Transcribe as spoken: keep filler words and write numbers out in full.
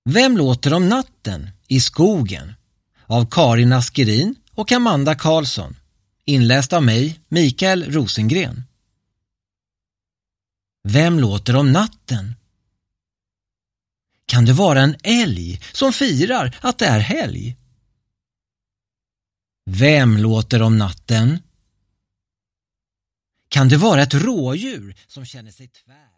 Vem låter om natten i skogen? Av Karin Askerin och Amanda Karlsson. Inläst av mig, Mikael Rosengren. Vem låter om natten? Kan det vara en älg som firar att det är helg? Vem låter om natten? Kan det vara ett rådjur som känner sig tvär?